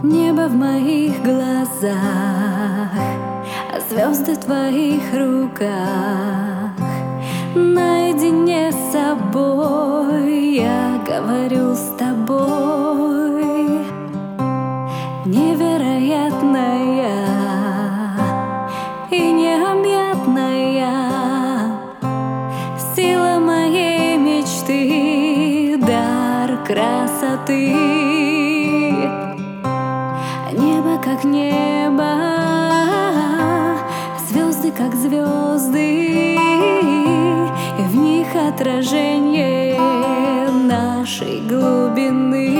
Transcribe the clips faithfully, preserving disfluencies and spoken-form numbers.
Небо в моих глазах, а звезды в твоих руках. Наедине с собой я говорю с тобой. Невероятная и необъятная сила моей мечты, дар красоты. Небо как небо, звезды как звезды, и в них отражение нашей глубины.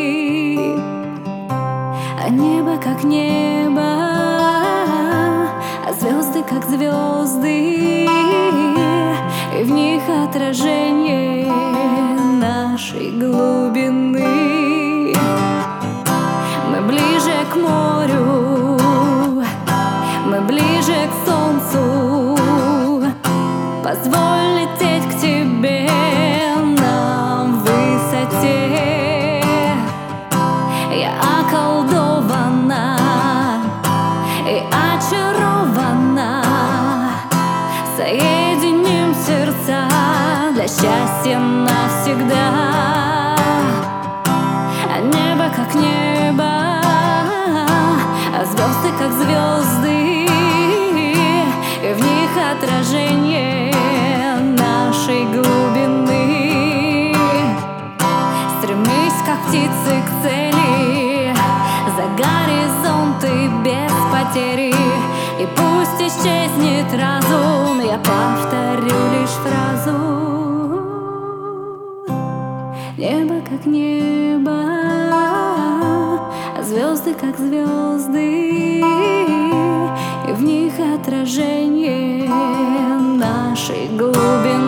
Небо как небо, звезды как звезды, и в них отражение нашей глубины. Мы ближе к морю, мы ближе к солнцу. Позволь лететь к тебе на высоте. Я околдована и очарована. Соединим сердца для счастья навсегда. Небо как небо, а звезды как звезды, и в них отражение нашей глубины. Стремись, как птицы, к цели, за горизонты без потери. И пусть исчезнет разум, я повторю лишь фразу. Небо как небо, а звезды как звезды, и в них отражение нашей глубины.